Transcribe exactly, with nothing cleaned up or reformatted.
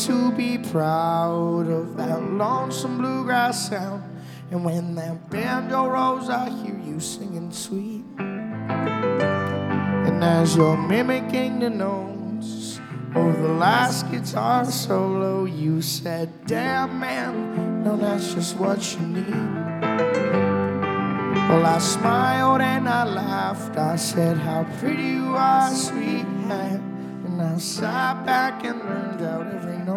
to be proud of that lonesome bluegrass sound. And when that banjo rolls, I hear you singing sweet. And as you're mimicking the notes of the last guitar solo, you said, damn man, no, that's just what you need. Well, I smiled and I laughed. I said, how pretty you are, sweetheart. And I sat back and learned out every note.